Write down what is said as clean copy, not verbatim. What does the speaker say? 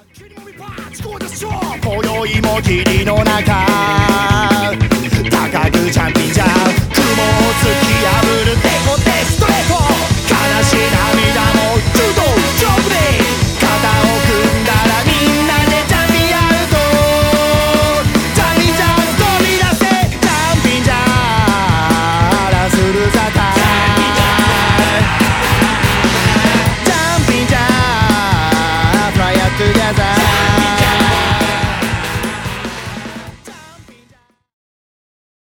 今宵も霧の中高くジャンピンジャー雲を突き破るデコテストレート悲しい涙も柔道丈夫で肩を組んだらみんなでジャンピンアウトジャンピンジャー飛び出せジャンピンジャーラスルザタイジャンピンジャーフライアトゥギャザー